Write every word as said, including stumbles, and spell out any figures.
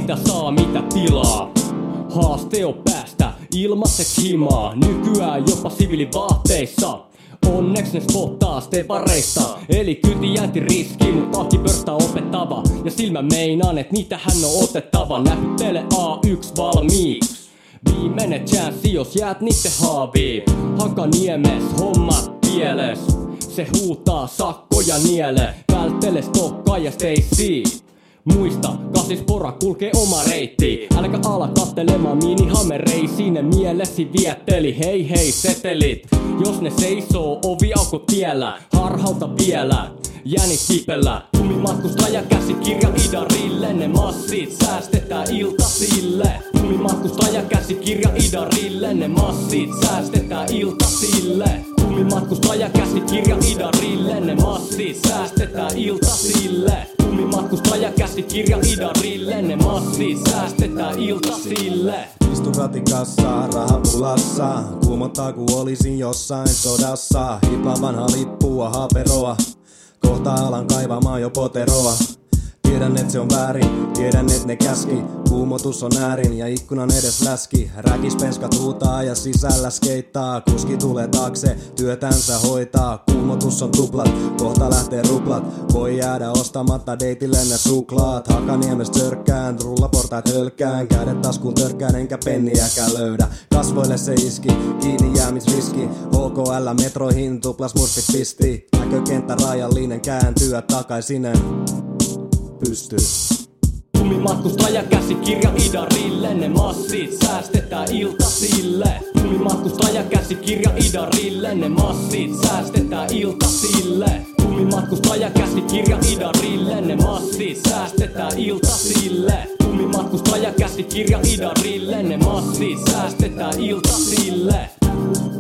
sitä saa mitä tilaa. Haaste on päästä ilmaiseksi himaa, nykyään jopa siviilivaatteissa. Onneks ne spottaa stepareista, eli kyti jänti riski, mut tahti pörstää opettava. Ja silmä meinaan, et niitähän on otettava. Näpyttele A yksi valmiiksi, viimeinen chanssi jos jäät nitte haaviin. Hakaniemes hommat pieles, se huutaa sakkoja niele. Välttele stokkaa ja Stacy. Muista, kasispora kulkee oma reitti. Äläkä ala kattelemaan minihammereisiin, ne mielesi vietteli. Hei hei setelit, jos ne seisoo oviaukot tiellä. Harhauta vielä, jänit kipellä. Tumi matkustaja käsikirja Idarille, ne massit säästetään iltasille. Tumi matkustaja käsikirja Idarille, ne massit säästetään iltasille. Tumi matkustaja käsikirja Idarille, ne massit säästetään iltasille. Tumi matkustaja käsikirja Idarille, ne massit säästetään iltasille. Istun ratikassa, rahapulassa, kuumottaa ku olisin jossain sodassa. Hiplaa vanha lippua, haperoa, kohta alan kaivamaan jo poteroa. Tiedän et se on väärin, tiedän et ne käski. Kuumotus on äärin ja ikkunan edes läski. Räkispenska tuutaa ja sisällä skeittaa. Kuski tulee taakse, työtänsä hoitaa. Kuumotus on tuplat, kohta lähtee ruplat. Voi jäädä ostamatta deitille ne suklaat. Hakaniemes törkkään, rullaportaat hölkkään. Kädet taskuun törkkään enkä penniäkään löydä. Kasvoille se iski, kiinni jäämisriski. H K L metroihin tuplas murfit pisti. Näkökenttä rajallinen kääntyä takaisinen pystyy. Tumi matkustaja käsikirja Idarille, ne massit säästetään iltasille. Tumi matkustaja käsikirja Idarille, ne massit säästetään iltasille. Tumi matkustaja käsikirja Idarille, ne massit säästetään iltasille. Tumi matkustaja käsikirja Idarille, ne massit säästetään iltasille.